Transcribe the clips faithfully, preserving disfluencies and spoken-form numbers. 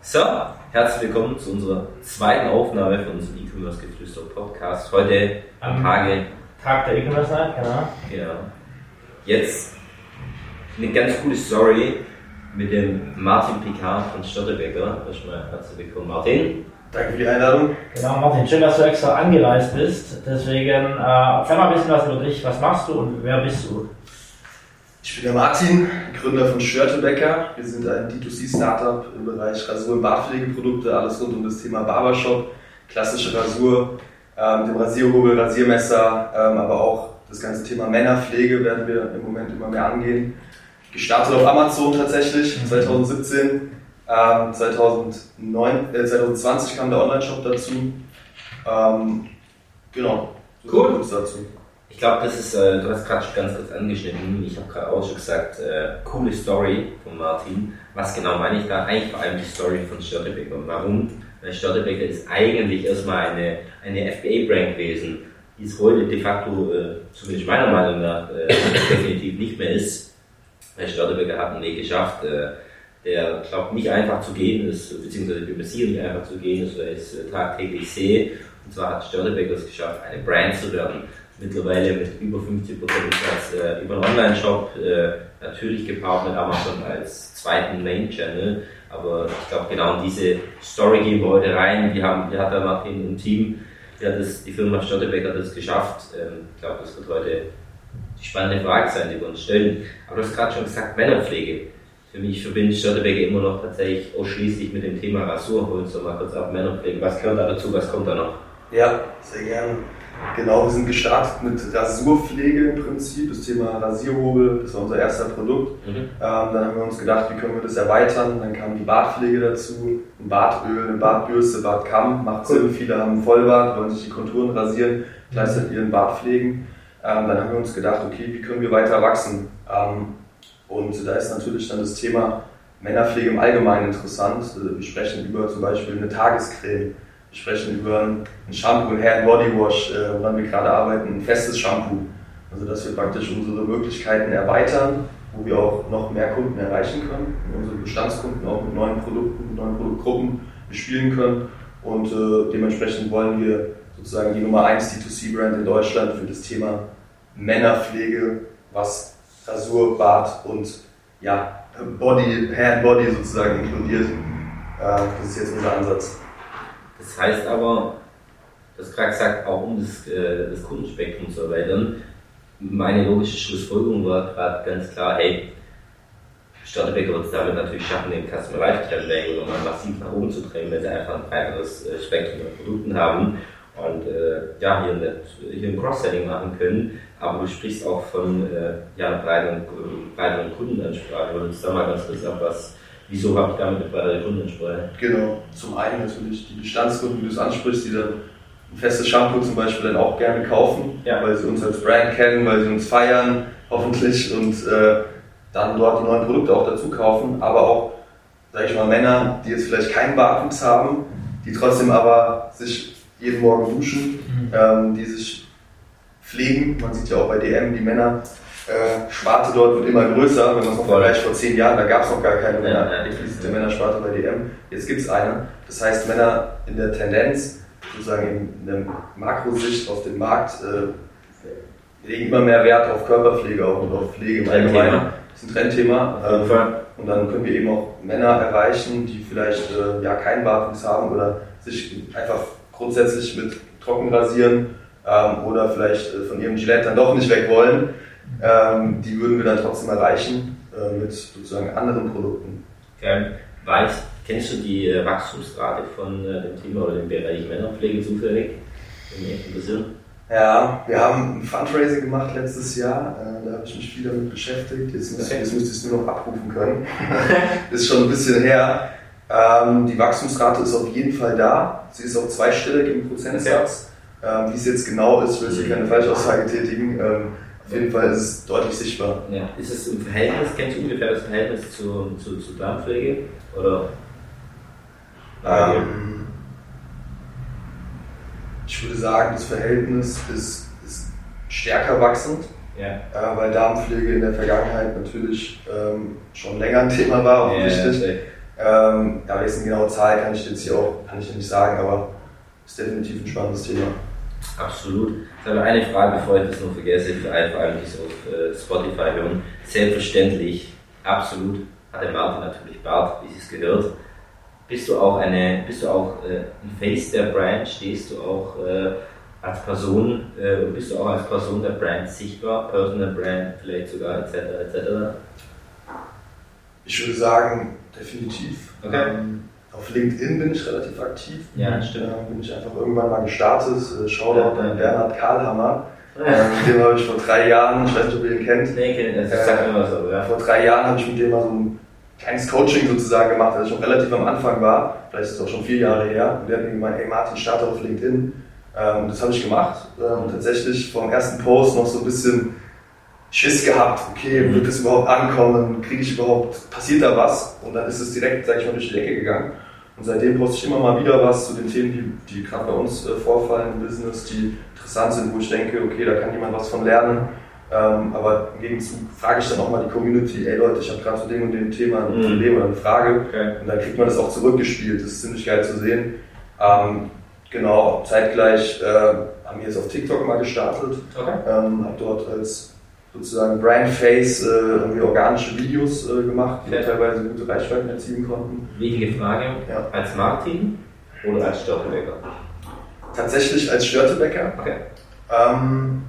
So, herzlich willkommen zu unserer zweiten Aufnahme von unserem E-Commerce-Geflüster-Podcast. Heute am Tage... Tag der E-Commerce Night, genau. Genau. Jetzt eine ganz coole Story mit dem Martin Picard von Störtebeker. Erstmal herzlich willkommen, Martin. Danke für die Einladung. Genau, Martin, schön, dass du extra angereist bist. Deswegen, äh, erzähl mal ein bisschen was über dich. Was machst du und wer bist du? Ich bin der Martin, Gründer von Störtebeker. Wir sind ein D zwei C-Startup im Bereich Rasur- und Bartpflegeprodukte, alles rund um das Thema Barbershop, klassische Rasur, ähm, dem Rasierhobel, Rasiermesser, ähm, aber auch das ganze Thema Männerpflege werden wir im Moment immer mehr angehen. Gestartet auf Amazon tatsächlich, zwanzig siebzehn. Ähm, zweitausendneun, äh, zwanzig zwanzig kam der Online-Shop dazu. Ähm, genau, so cool. Kurz dazu. Ich glaube, das ist, äh, du hast gerade schon ganz kurz angeschnitten, ich habe gerade auch schon gesagt, äh, coole Story von Martin. Was genau meine ich da? Eigentlich vor allem die Story von Störtebeker. Warum? Weil Störtebeker ist eigentlich erstmal eine, eine F B A-Brand gewesen, die es heute de facto, äh, zumindest meiner Meinung nach, äh, definitiv nicht mehr ist. Weil Störtebeker hat einen Weg geschafft, äh, der, glaube nicht einfach zu gehen ist, beziehungsweise für Messier nicht einfach zu gehen ist, weil ich es äh, tagtäglich sehe. Und zwar hat Störtebeker es geschafft, eine Brand zu werden. Mittlerweile mit über fünfzig Prozent Umsatz äh, über einen Online-Shop, äh, natürlich gepaart mit Amazon als zweiten Main-Channel. Aber ich glaube, genau in diese Story gehen wir heute rein. Wir haben, wir hat der Martin im Team, der hat das, die Firma Störtebeker das geschafft. Ähm, ich glaube, das wird heute die spannende Frage sein, die wir uns stellen. Aber du hast gerade schon gesagt, Männerpflege. Für mich verbindet Störtebeker immer noch tatsächlich ausschließlich mit dem Thema Rasur. Holen wir mal kurz ab, Männerpflege. Was gehört da dazu, was kommt da noch? Ja, sehr gerne. Genau, wir sind gestartet mit Rasurpflege im Prinzip, das Thema Rasierhobel, das war unser erster Produkt. Mhm. Ähm, dann haben wir uns gedacht, wie können wir das erweitern, dann kam die Bartpflege dazu, ein Bartöl, eine Bartbürste, Bartkamm, macht Sinn, viele haben einen Vollbart, wollen sich die Konturen rasieren, gleichzeitig ihren Bart pflegen. Ähm, dann haben wir uns gedacht, okay, wie können wir weiter wachsen? Ähm, und da ist natürlich dann das Thema Männerpflege im Allgemeinen interessant. Wir sprechen über zum Beispiel eine Tagescreme. Wir sprechen über ein Shampoo, ein Hair- and Body Wash, äh, woran wir gerade arbeiten, ein festes Shampoo. Also dass wir praktisch unsere Möglichkeiten erweitern, wo wir auch noch mehr Kunden erreichen können, unsere Bestandskunden auch mit neuen Produkten, mit neuen Produktgruppen bespielen können. Und äh, dementsprechend wollen wir sozusagen die Nummer eins D zwei C-Brand in Deutschland für das Thema Männerpflege, was Rasur, Bart und ja, Body, Hair and Body sozusagen inkludiert. Äh, das ist jetzt unser Ansatz. Das heißt aber, du hast gerade gesagt, auch um das, äh, das Kundenspektrum zu erweitern, meine logische Schlussfolgerung war gerade ganz klar, hey, Störtebeker wird es damit natürlich schaffen, den Customer Lifetime Value nochmal massiv nach oben zu drehen, weil sie einfach ein breiteres äh, Spektrum an Produkten haben und äh, ja, hier, nicht, hier ein Cross-Selling machen können. Aber du sprichst auch von äh, ja, einer breiteren, breiteren Kundenansprache. Und uns da mal ganz kurz ab, was wieso habe ich damit eine breitere Kundenansprache? Genau, zum einen natürlich die Bestandskunden, die du es ansprichst, die dann ein festes Shampoo zum Beispiel dann auch gerne kaufen, ja. Weil sie uns als Brand kennen, weil sie uns feiern, hoffentlich, und äh, dann dort die neuen Produkte auch dazu kaufen. Aber auch, sag ich mal, Männer, die jetzt vielleicht keinen Bartwuchs haben, die trotzdem aber sich jeden Morgen duschen, mhm. ähm, die sich pflegen. Man sieht ja auch bei D M, die Männer. Äh, Sparte dort wird immer größer, wenn man es noch vergleicht vor zehn Jahren, da gab es noch gar keine Männer, ja, explizite ja. Männersparte bei D M, jetzt gibt es eine. Das heißt, Männer in der Tendenz, sozusagen in der Makrosicht auf den Markt, äh, legen immer mehr Wert auf Körperpflege auch und auf Pflege im Allgemeinen. Das ist ein Trendthema. Ähm, und dann können wir eben auch Männer erreichen, die vielleicht äh, ja, keinen Bartwuchs haben oder sich einfach grundsätzlich mit trocken rasieren ähm, oder vielleicht äh, von ihrem Gillette dann doch nicht weg wollen. Ähm, die würden wir dann trotzdem erreichen äh, mit sozusagen anderen Produkten. Okay. Weißt, kennst du die äh, Wachstumsrate von äh, dem Thema oder dem Bereich Männerpflege zufällig? Ja, wir haben ein Fundraising gemacht letztes Jahr, äh, da habe ich mich viel damit beschäftigt. Jetzt, muss, jetzt müsste ich es nur noch abrufen können. Ist schon ein bisschen her. Ähm, die Wachstumsrate ist auf jeden Fall da. Sie ist auch zweistellig im Prozentsatz. Okay. Ähm, wie es jetzt genau ist, will ich hier keine Falschaussage tätigen. Ähm, Auf jeden Fall ist es deutlich sichtbar. Ja. Ist es im Verhältnis, kennst du ungefähr das Verhältnis zu, zu, zu Darmpflege? Oder? Ähm, ich würde sagen, das Verhältnis ist, ist stärker wachsend, ja. äh, weil Darmpflege in der Vergangenheit natürlich ähm, schon länger ein Thema war, offensichtlich. Ja, Ähm, ja, jetzt eine genaue Zahl kann ich jetzt hier auch kann ich nicht sagen, aber ist definitiv ein spannendes Thema. Absolut. Ich habe eine Frage, bevor ich das noch vergesse, für alle, vor allem die so auf äh, Spotify hören. Selbstverständlich, absolut, hat der Martin natürlich Bart, wie es gehört. Bist du auch eine, bist du auch äh, ein Face der Brand? Stehst du auch äh, als Person, äh, bist du auch als Person der Brand sichtbar? Personal Brand, vielleicht sogar et cetera et cetera? Ich würde sagen, definitiv. Okay. Ähm, auf LinkedIn bin ich relativ aktiv. Ja, stimmt. Da bin ich einfach irgendwann mal gestartet. Äh, Shoutout an Bernhard Karlhammer. Ähm, mit dem habe ich vor drei Jahren, ich weiß nicht, ob ihr ihn kennt. Nee, kennt ihn, das sagt immer so, ja. Vor drei Jahren habe ich mit dem mal so ein kleines Coaching sozusagen gemacht, als ich noch relativ am Anfang war. Vielleicht ist es auch schon vier Jahre her. Und der hat mir gemeint, hey Martin, starte auf LinkedIn. Ähm, das habe ich gemacht. Ähm, tatsächlich vom ersten Post noch so ein bisschen Schiss gehabt. Okay, wird das überhaupt ankommen? Kriege ich überhaupt, passiert da was? Und dann ist es direkt, sag ich mal, durch die Decke gegangen. Und seitdem poste ich immer mal wieder was zu den Themen, die, die gerade bei uns äh, vorfallen im Business, die interessant sind, wo ich denke, okay, da kann jemand was von lernen. Ähm, aber im Gegenzug frage ich dann auch mal die Community, ey Leute, ich habe gerade zu dem und dem Thema ein Problem oder eine Frage. Okay. Und dann kriegt man das auch zurückgespielt. Das ist ziemlich geil zu sehen. Ähm, genau, zeitgleich äh, haben wir jetzt auf TikTok mal gestartet. Okay. Ähm, habe dort als sozusagen Brandface äh, irgendwie organische Videos äh, gemacht, die ja. teilweise gute Reichweiten erzielen konnten. Wichtige Frage, ja. Als Martin oder als Störtebecker? Tatsächlich als Störtebecker. Okay. Ähm,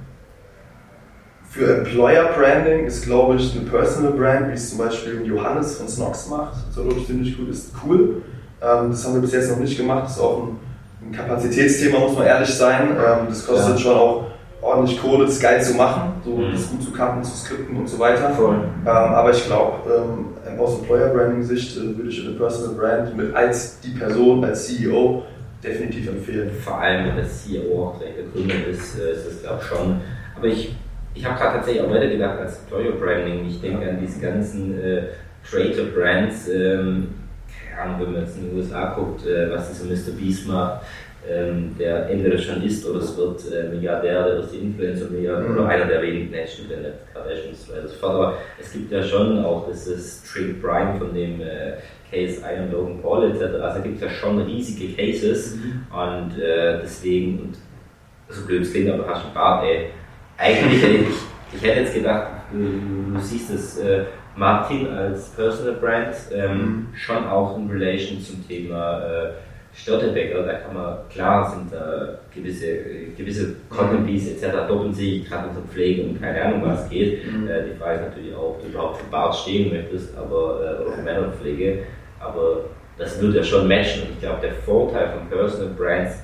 für Employer Branding ist, glaube ich, eine Personal Brand, wie es zum Beispiel Johannes von Snox macht, so glaube ich ziemlich gut, ist cool. Ähm, das haben wir bis jetzt noch nicht gemacht, das ist auch ein, ein Kapazitätsthema, muss man ehrlich sein. Ähm, das kostet ja. schon auch ordentlich Kohle, das geil zu machen, so mhm. das gut zu cutten, zu skripten und so weiter. Voll. Ähm, aber ich glaube, ähm, aus Employer Branding Sicht äh, würde ich eine Personal Brand mit als die Person, als C E O definitiv empfehlen. Vor allem, wenn das C E O auch gleich der Gründer ist, äh, ist das glaube ich schon. Aber ich, ich habe gerade tatsächlich auch weitergedacht als Employer Branding. Ich denke ja. an diese ganzen äh, Creator Brands, ähm, keine Ahnung, wenn man jetzt in den U S A guckt, äh, was dieser Mister Beast macht. Ähm, der entweder schon ist oder es wird äh, Milliardär, der wird die Influencer-Milliardär mhm. oder einer der wenigen, ne, stimmt ja nicht, Kardashians und so fort, aber es gibt ja schon auch dieses Trink Bryan von dem äh, Case Iron Logan Paul et cetera. Also gibt es ja schon riesige Cases mhm. und äh, deswegen, und so blöd es klingt, aber du hast einen Bart, ey. Eigentlich hätte ich, ich hätte jetzt gedacht, du, du siehst es äh, Martin als Personal Brand ähm, mhm. schon auch in Relation zum Thema äh, Störtebecker, da kann man, klar sind da gewisse, gewisse Content Pieces et cetera doppeln sich, gerade in der Pflege und keine Ahnung was geht. Mhm. Äh, die Frage ist natürlich auch, ob du überhaupt für Bart stehen möchtest, aber, äh, oder für Männerpflege, aber das wird ja schon matchen und ich glaube, der Vorteil von Personal Brands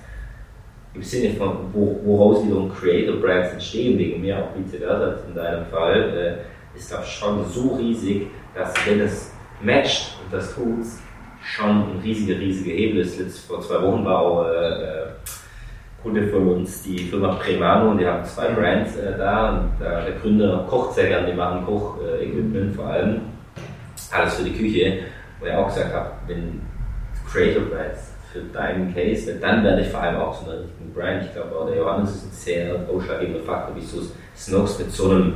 im Sinne von, wo, woraus wiederum Creator Brands entstehen, wegen mir auch vice versa in deinem Fall, äh, ist glaube ich schon so riesig, dass wenn es matcht und das tut, schon ein riesiger, riesiger Hebel ist. Jetzt vor zwei Wochen war auch äh, Kunde von uns, die Firma Premano, und die haben zwei Brands äh, da und äh, der Gründer kocht sehr gern, die machen Koch-Equipment äh, vor allem, alles für die Küche, wo ich auch gesagt habe, wenn Creator Brands für deinen Case, dann werde ich vor allem auch zu einer richtigen Brand. Ich glaube auch der Johannes ist ein sehr ausschlaggebender Faktor, wieso Snox mit so einem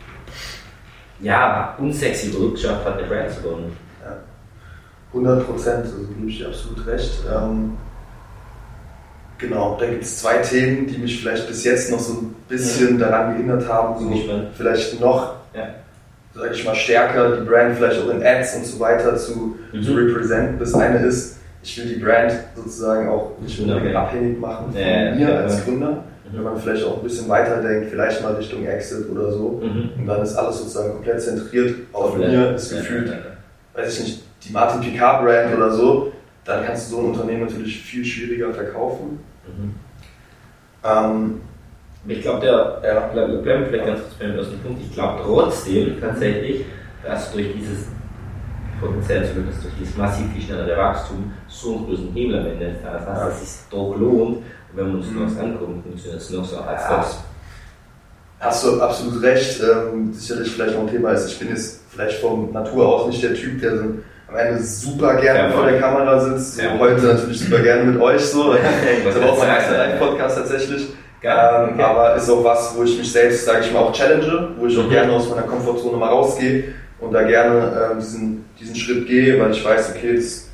ja, unsexy Produkt schafft, hat eine Brand zu bauen. hundert Prozent, also gebe ich dir absolut recht. Ähm, genau, da gibt es zwei Themen, die mich vielleicht bis jetzt noch so ein bisschen ja. daran gehindert haben, so vielleicht noch, ja. sage ich mal, stärker die Brand vielleicht auch in Ads und so weiter zu, mhm. zu representen. Das eine ist, ich will die Brand sozusagen auch nicht unbedingt abhängig machen von ja, mir ja, als Gründer. Mhm. Wenn man vielleicht auch ein bisschen weiterdenkt, vielleicht mal Richtung Exit oder so. Mhm. Und dann ist alles sozusagen komplett zentriert auf ja. mir, ist gefühlt, ja, ja. weiß ich nicht, die Martin Picard Brand oder so, dann kannst du so ein Unternehmen natürlich viel schwieriger verkaufen. Mhm. Ähm, ich glaube, der, ja. bleiben wir vielleicht ganz kurz beim ersten Punkt, ich glaube trotzdem tatsächlich, dass durch dieses potenziell zumindest durch dieses massiv viel schnellere Wachstum so einen großen Hebel am Ende des Tages hast, ja. dass es sich doch lohnt, und wenn wir uns mhm. Snox angucken, funktioniert Snox auch als ja. das. Hast du absolut recht, ähm, sicherlich vielleicht noch ein Thema ist, ich bin jetzt vielleicht von Natur aus nicht der Typ, der so am Ende super gerne ja, vor der Kamera sitzt, so ja. heute natürlich super gerne mit euch so, das ist auch mein erster Live-Podcast tatsächlich, ähm, okay. aber ist auch was, wo ich mich selbst, sage ich mal, auch challenge, wo ich auch mhm. gerne aus meiner Komfortzone mal rausgehe und da gerne ähm, diesen, diesen Schritt gehe, weil ich weiß, okay, das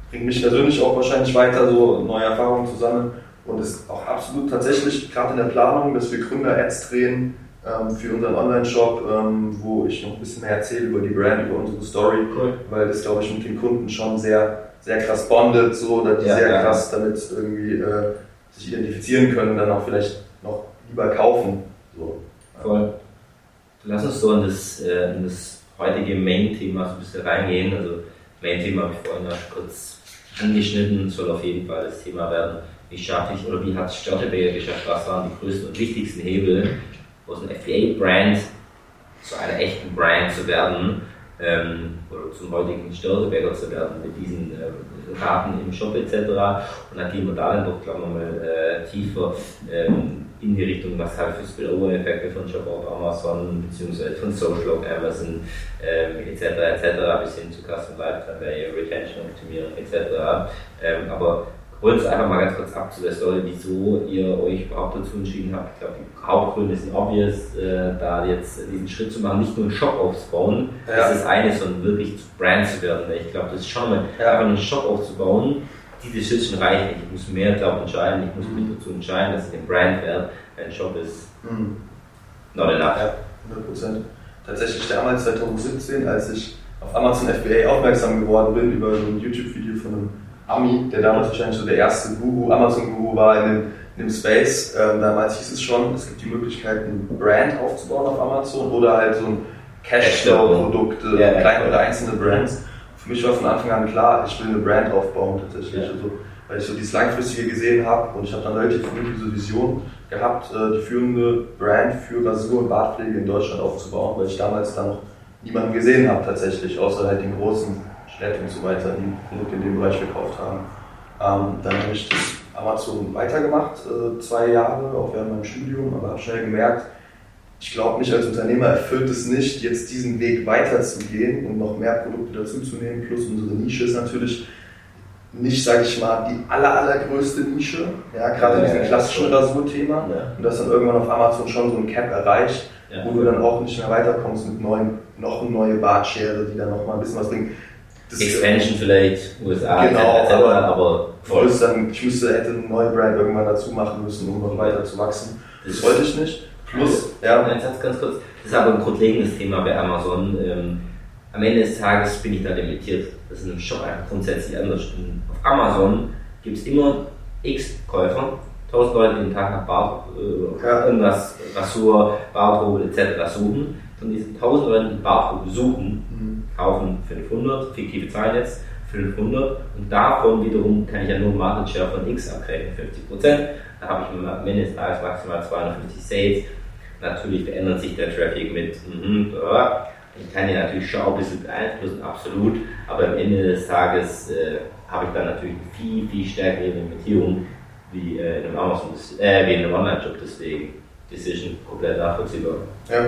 bringt mich persönlich auch wahrscheinlich weiter, so neue Erfahrungen zu sammeln. Und es ist auch absolut tatsächlich gerade in der Planung, dass wir Gründer-Ads drehen ähm, für unseren Online-Shop, ähm, wo ich noch ein bisschen mehr erzähle über die Brand, über unsere Story, cool. Weil das, glaube ich, mit den Kunden schon sehr, sehr krass bondet, so, oder die ja, sehr ja. krass damit irgendwie äh, sich identifizieren können und dann auch vielleicht noch lieber kaufen. So. Voll. Lass uns so in das, äh, in das heutige Main-Thema so ein bisschen reingehen. Also Main-Thema habe ich vorhin noch kurz angeschnitten, soll auf jeden Fall das Thema werden. Wie schaffe ich oder wie hat es Störtebeker geschafft? Was waren die größten und wichtigsten Hebel, aus einem F B A-Brand zu einer echten Brand zu werden ähm, oder zum heutigen Störtebeker zu werden mit diesen äh, Raten im Shop et cetera. Und dann gehen wir da dann doch, glaube ich, nochmal äh, tiefer ähm, in die Richtung, was halt für Spillover-Effekte von Shop auf Amazon beziehungsweise von Social auf Amazon ähm, et cetera et cetera bis hin zu Custom Lifetime Value, Retention Optimierung et cetera. Ähm, aber holen uns einfach mal ganz kurz ab zu der Story, wieso ihr euch überhaupt dazu entschieden habt. Ich glaube, die Hauptgründe sind obvious, äh, da jetzt diesen Schritt zu machen, nicht nur einen Shop aufzubauen, ja. das ist eine, sondern wirklich zu Brand zu werden. Ich glaube, das ist schon mal ja. einfach einen Shop aufzubauen. Die Decision reicht nicht. Ich muss mehr, glaube entscheiden. Ich muss mich dazu entscheiden, dass ich den Brand werde. Ein Shop ist mhm. not enough. Ja, hundert Prozent. Tatsächlich damals zwanzig siebzehn, als ich auf Amazon F B A aufmerksam geworden bin über so ein YouTube-Video von einem Ami, der damals wahrscheinlich so der erste Guru, Amazon-Guru war in dem, in dem Space. Ähm, damals hieß es schon, es gibt die Möglichkeit, ein Brand aufzubauen auf Amazon oder halt so ein Cashflow-Produkte, ja, kleine oder einzelne Brands. Für mich war von Anfang an klar, ich will eine Brand aufbauen tatsächlich, ja. also, weil ich so dieses Langfristige gesehen habe und ich habe dann relativ früh diese Vision gehabt, die führende Brand für Rasur- und Bartpflege in Deutschland aufzubauen, weil ich damals dann noch niemanden gesehen habe tatsächlich, außer halt den großen Städten und so weiter, die Produkte in dem Bereich verkauft haben. Ähm, dann habe ich das Amazon weitergemacht, äh, zwei Jahre, auch während meinem Studium, aber habe schnell gemerkt, ich glaube, mich als Unternehmer erfüllt es nicht, jetzt diesen Weg weiterzugehen und noch mehr Produkte dazuzunehmen. Plus unsere Nische ist natürlich nicht, sage ich mal, die aller, allergrößte Nische, ja, gerade in diesem klassischen Rasurthema. Ja. Und das dann irgendwann auf Amazon schon so ein Cap erreicht, ja. wo du dann auch nicht mehr weiterkommst mit neuen, noch eine neue Bartschere, die dann noch mal ein bisschen was bringt. Das Expansion vielleicht, U S A, genau, et cetera, aber voll. Dann, ich müsste, hätte eine neue Brand irgendwann dazu machen müssen, um noch weiter zu wachsen. Das, das wollte ich nicht. Plus, ja. Ein Satz ganz kurz. Das ist aber ein grundlegendes Thema bei Amazon. Ähm, am Ende des Tages bin ich da limitiert. Das ist in einem Shop einfach grundsätzlich anders. Und auf Amazon gibt es immer x Käufer, tausend Leute, die den Tag nach Bart, äh, ja. irgendwas, Rasur, Barthobel et cetera suchen. Von diesen tausend Leuten, die Barthobel suchen, mhm. kaufen fünfhundert, fiktive Zahlen jetzt, fünfhundert. Und davon wiederum kann ich ja nur Market Share von X abrechnen, fünfzig Prozent. Da habe ich am Ende des Tages maximal zweihundertfünfzig Sales. Natürlich verändert sich der Traffic mit, mm, ich kann ja natürlich schon ein bisschen beeinflussen, absolut, aber am Ende des Tages äh, habe ich dann natürlich eine viel, viel stärkere Limitierung wie äh, in einem Amazon, äh, wie in einem Online-Shop, deswegen Decision komplett nachvollziehbar. Ja.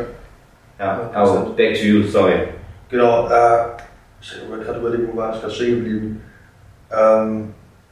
Ja, aber back to you, sorry. Genau, äh, ich habe gerade überlegt, wo war ich gerade stehen geblieben. Ähm,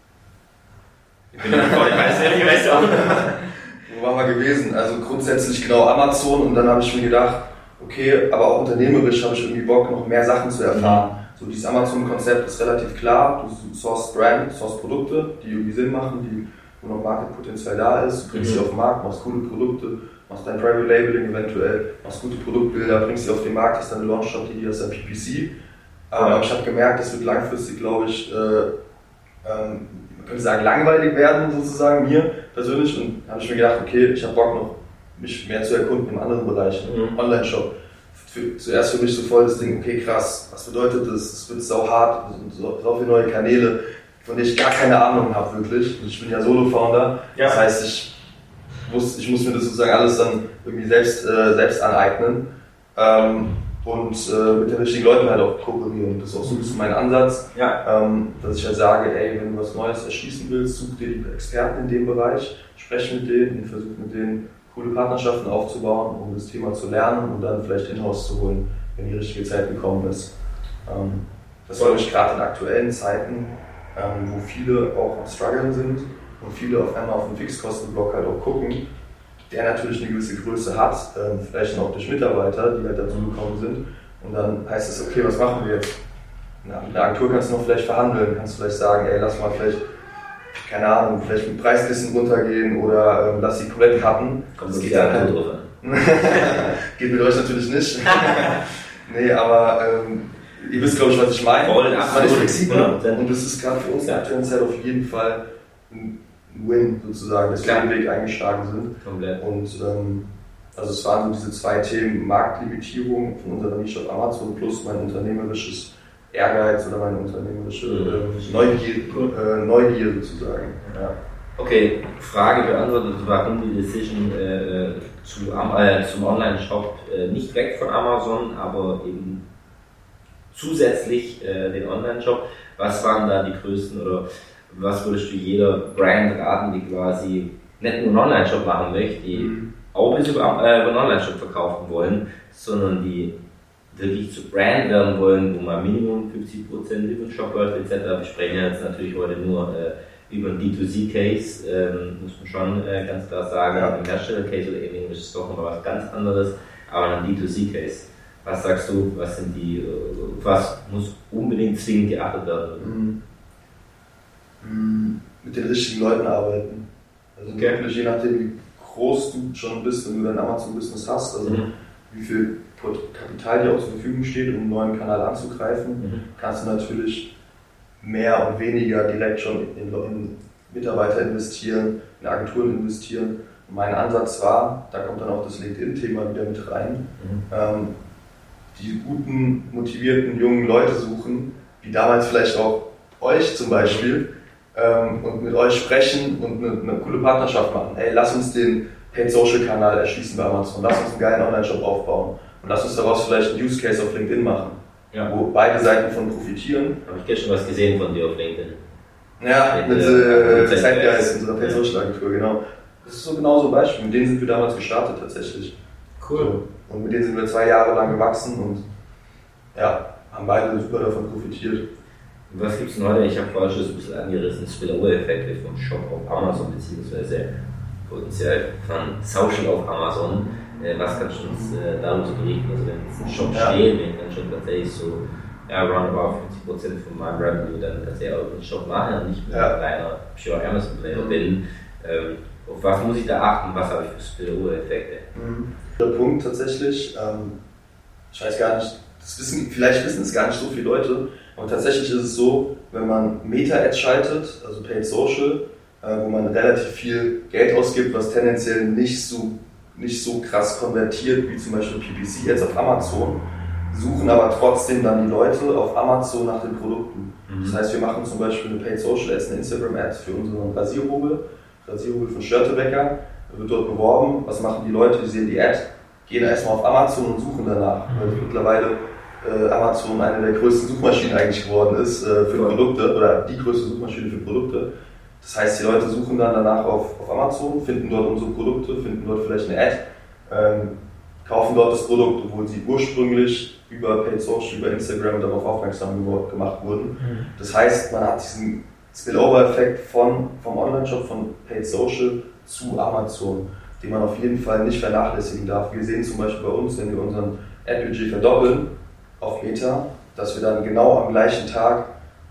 ich bin nicht voll, ich weiß nicht, ich weiß auch. Wo waren wir gewesen? Also grundsätzlich genau Amazon und dann habe ich mir gedacht, okay, aber auch unternehmerisch habe ich irgendwie Bock, noch mehr Sachen zu erfahren. Mhm. So dieses Amazon-Konzept ist relativ klar, du sourcest Brand, sourcest Produkte, die irgendwie Sinn machen, die, wo noch Marktpotenzial da ist, du bringst mhm. sie auf den Markt, machst coole Produkte, machst dein Private Labeling eventuell, machst gute Produktbilder, bringst sie auf den Markt, hast dann eine Launch-Strategie, hast dann P P C. Aber ja. ich habe gemerkt, das wird langfristig, glaube ich, äh, ähm, man könnte sagen, langweilig werden sozusagen, mir persönlich. Und da habe ich mir gedacht, okay, ich habe Bock noch, mich mehr zu erkunden in anderen Bereichen, mhm. Online-Shop. Für, zuerst für mich so voll das Ding, okay krass, was bedeutet das? Es wird sau hart, so, so viele neue Kanäle, von denen ich gar keine Ahnung habe wirklich. Ich bin ja Solo-Founder, ja. Das heißt, ich muss, ich muss mir das sozusagen alles dann irgendwie selbst, äh, selbst aneignen. Ähm, und äh, mit den richtigen Leuten halt auch kooperieren. Das ist auch so ein bisschen mein Ansatz, ja. ähm, dass ich halt sage, ey, wenn du was Neues erschließen willst, such dir die Experten in dem Bereich, sprech mit denen und versuch mit denen coole Partnerschaften aufzubauen, um das Thema zu lernen und dann vielleicht in-house zu holen, wenn die richtige Zeit gekommen ist. Ähm, das glaube ich gerade in aktuellen Zeiten, ähm, wo viele auch am Struggeln sind und viele auf einmal auf den Fixkostenblock halt auch gucken, der natürlich eine gewisse Größe hat, ähm, vielleicht auch durch Mitarbeiter, die halt dazu gekommen sind. Und dann heißt es, okay, was machen wir jetzt? mit einer Agentur kannst du noch vielleicht verhandeln, kannst du vielleicht sagen, ey, lass mal vielleicht, keine Ahnung, vielleicht mit Preislisten runtergehen oder ähm, lass die komplett cutten. Kommt das geht dann halt. Geht mit euch natürlich nicht. Nee, aber ähm, ihr wisst, glaube ich, was ich meine. Voll, man ist flexibler ja. und das ist gerade für uns in der aktuellen Zeit auf jeden Fall ein Win sozusagen, dass wir den Weg eingeschlagen sind. Komplett. Und ähm, also es waren so diese zwei Themen, Marktlimitierung von unserer Nische auf Amazon plus mein unternehmerisches Ehrgeiz oder meine unternehmerische äh, Neugier, äh, Neugier sozusagen. Ja. Okay, Frage beantwortet, warum die Decision äh, zu, äh, zum Online-Shop äh, nicht weg von Amazon, aber eben zusätzlich äh, den Online-Shop. Was waren da die größten oder was würdest du jeder Brand raten, die quasi nicht nur einen Online-Shop machen möchte, die mhm. auch bis über, äh, über einen Online-Shop verkaufen wollen, sondern die wirklich zu Brand werden wollen, wo man Minimum fünfzig Prozent über den Shop läuft et cetera. Wir sprechen jetzt natürlich heute nur äh, über einen D zwei C Case, ähm, muss man schon äh, ganz klar sagen, ja. Im Hersteller-Case oder ähnlichem ist es doch noch was ganz anderes, aber ein D zwei C Case. Was sagst du, was sind die, was muss unbedingt zwingend geachtet werden? Mhm. Mit den richtigen Leuten arbeiten. Also okay. Wirklich je nachdem, wie groß du schon bist, wenn du dein Amazon-Business hast, also mhm. wie viel Kapital dir auch zur Verfügung steht, um einen neuen Kanal anzugreifen, mhm. kannst du natürlich mehr und weniger direkt schon in, in Mitarbeiter investieren, in Agenturen investieren. Und mein Ansatz war, da kommt dann auch das LinkedIn-Thema wieder mit rein, mhm. ähm, die guten, motivierten, jungen Leute suchen, wie damals vielleicht auch euch zum Beispiel, ähm, und mit euch sprechen und eine, eine coole Partnerschaft machen. Hey, lass uns den Paid-Social-Kanal erschließen bei Amazon, lass uns einen geilen Online-Shop aufbauen und lass uns daraus vielleicht einen Use-Case auf LinkedIn machen, ja. wo beide Seiten von profitieren. Habe ich gestern was gesehen von dir auf LinkedIn. Ja, mit, mit äh, Zeitgeist, unserer Paid-Social-Agentur, genau. Das ist so genau so ein Beispiel, mit denen sind wir damals gestartet tatsächlich. Cool. So. Und mit denen sind wir zwei Jahre lang gewachsen und ja, haben beide super davon profitiert. Was gibt es denn heute? Ich habe vorhin schon so ein bisschen angerissen, Spillover-Effekte vom Shop auf Amazon beziehungsweise potenziell von Social auf Amazon. Äh, was kannst du uns äh, darüber berichten? Also wenn jetzt ein Shop ja. steht, wenn ich dann schon tatsächlich so ja, roundabout fünfzig Prozent von meinem Revenue dann tatsächlich auch einen Shop mache und nicht mehr ja. ein kleiner Pure Amazon-Player mhm. bin. Ähm, auf was muss ich da achten? Was habe ich für Spillover-Effekte? Mhm. Der Punkt tatsächlich, ähm, ich weiß gar nicht, das wissen, vielleicht wissen es gar nicht so viele Leute, aber tatsächlich ist es so, wenn man Meta-Ads schaltet, also Paid Social, äh, wo man relativ viel Geld ausgibt, was tendenziell nicht so, nicht so krass konvertiert wie zum Beispiel P P C-Ads auf Amazon, suchen aber trotzdem dann die Leute auf Amazon nach den Produkten. Mhm. Das heißt, wir machen zum Beispiel eine Paid Social Ads, eine Instagram-Ad für unseren Rasierhobel, Rasierhobel von Störtebecker. Wird dort beworben, was machen die Leute, die sehen die Ad, gehen erstmal auf Amazon und suchen danach, weil mittlerweile äh, Amazon eine der größten Suchmaschinen eigentlich geworden ist äh, für Produkte oder die größte Suchmaschine für Produkte. Das heißt, die Leute suchen dann danach auf, auf Amazon, finden dort unsere Produkte, finden dort vielleicht eine Ad, ähm, kaufen dort das Produkt, obwohl sie ursprünglich über Paid Social, über Instagram darauf aufmerksam gemacht wurden. Mhm. Das heißt, man hat diesen Spillover-Effekt von, vom Online-Shop, von Paid Social zu Amazon, den man auf jeden Fall nicht vernachlässigen darf. Wir sehen zum Beispiel bei uns, wenn wir unseren Ad-Budget verdoppeln auf Meta, dass wir dann genau am gleichen Tag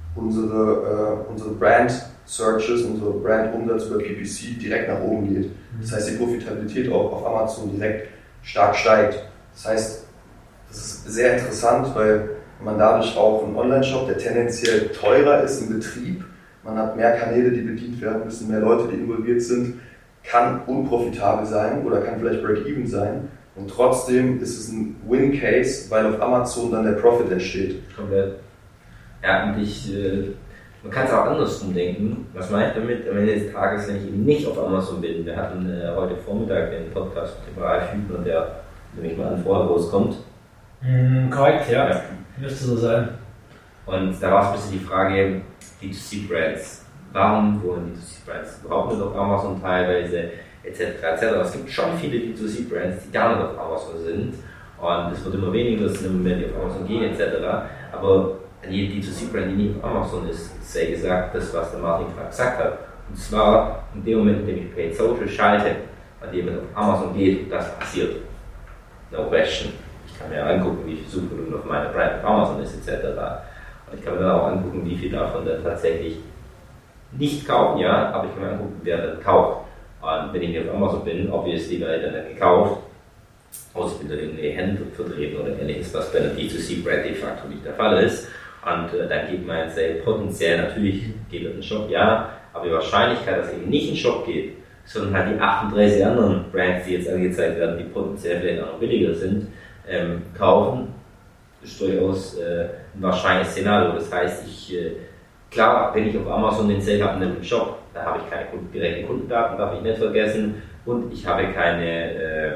unsere, äh, unsere Brand-Searches, unsere Brand-Umsatz über P P C direkt nach oben geht. Das heißt, die Profitabilität auch auf Amazon direkt stark steigt. Das heißt, das ist sehr interessant, weil man dadurch auch einen Online-Shop, der tendenziell teurer ist im Betrieb, man hat mehr Kanäle, die bedient werden müssen, mehr Leute, die involviert sind, kann unprofitabel sein oder kann vielleicht Break-Even sein und trotzdem ist es ein Win-Case, weil auf Amazon dann der Profit entsteht. Komplett. Ja, und ich, äh, man kann es auch andersrum denken. Was meine ich damit? Am Ende des Tages, wenn ich eben nicht auf Amazon bin, wir hatten äh, heute Vormittag den Podcast mit dem Ralf Hübner, der nämlich mal an vorher rauskommt. Mm, korrekt, ja. ja. Müsste so sein. Und da war es ein bisschen die Frage, D zwei C Brands. Warum wollen D zwei C Brands überhaupt nicht auf Amazon teilweise, et cetera et cetera. Es gibt schon viele D zwei C Brands, die gar nicht auf Amazon sind und es wird immer weniger, dass im Moment die auf Amazon gehen et cetera. Aber jede D zwei C Brand, die nicht auf Amazon ist, ist sehr gesagt das, was der Martin gerade gesagt hat. Und zwar in dem Moment, in dem ich Paid Social schalte, an dem es auf Amazon geht und das passiert. No question. Ich kann mir angucken, wie viel Suchvolumen auf meiner Brand auf Amazon ist et cetera. Ich kann mir dann auch angucken, wie viel davon dann tatsächlich nicht kaufen, ja, aber ich kann mir angucken, wer dann kauft. Und wenn ich hier auf Amazon bin, obviously werde ich dann gekauft, außer ich bin dann irgendwie Händler vertreten oder ähnliches, was bei einer D zwei C-Brand de facto nicht der Fall ist. Und äh, dann geht man jetzt äh, potenziell natürlich, geht in den Shop, ja, aber die Wahrscheinlichkeit, dass eben nicht in den Shop geht, sondern halt die achtunddreißig anderen Brands, die jetzt angezeigt werden, die potenziell vielleicht auch noch billiger sind, ähm, kaufen, ist durchaus äh, ein wahrscheinliches Szenario. Das heißt, ich, äh, klar, wenn ich auf Amazon den Sale habe in einem Shop, da habe ich keine direkten Kundendaten, darf ich nicht vergessen, und ich habe keine, äh,